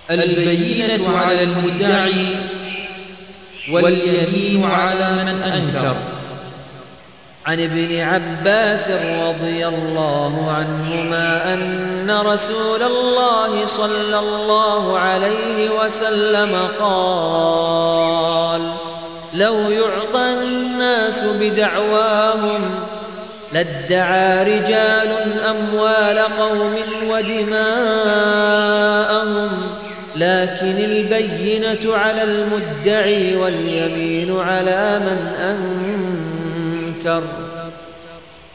البينة على المدعي واليمين على من أنكر. عن ابن عباس رضي الله عنهما أن رسول الله صلى الله عليه وسلم قال: لو يعطى الناس بدعواهم لادعى رجال أموال قوم ودماءهم، لكن البينة على المدعي واليمين على من أنكر.